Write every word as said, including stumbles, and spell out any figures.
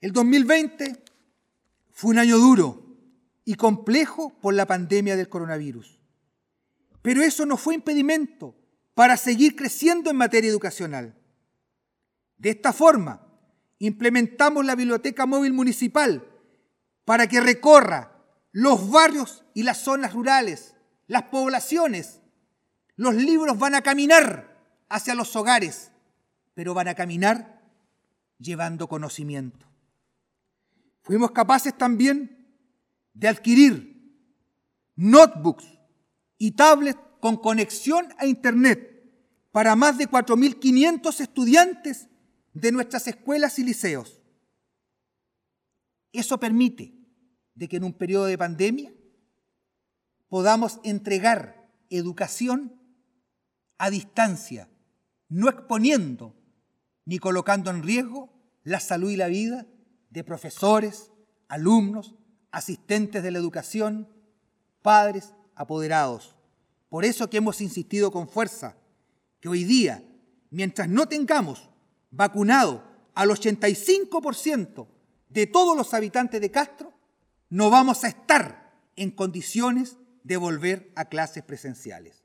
El dos mil veinte fue un año duro y complejo por la pandemia del coronavirus. Pero eso no fue impedimento para seguir creciendo en materia educacional. De esta forma, implementamos la Biblioteca Móvil Municipal para que recorra los barrios y las zonas rurales, las poblaciones. Los libros van a caminar hacia los hogares, pero van a caminar llevando conocimiento. Fuimos capaces también de adquirir notebooks y tablets con conexión a Internet para más de cuatro mil quinientos estudiantes de nuestras escuelas y liceos. Eso permite de que en un periodo de pandemia podamos entregar educación a distancia, no exponiendo ni colocando en riesgo la salud y la vida de profesores, alumnos, asistentes de la educación, padres, apoderados. Por eso que hemos insistido con fuerza que hoy día, mientras no tengamos vacunado al ochenta y cinco por ciento de todos los habitantes de Castro, no vamos a estar en condiciones de volver a clases presenciales.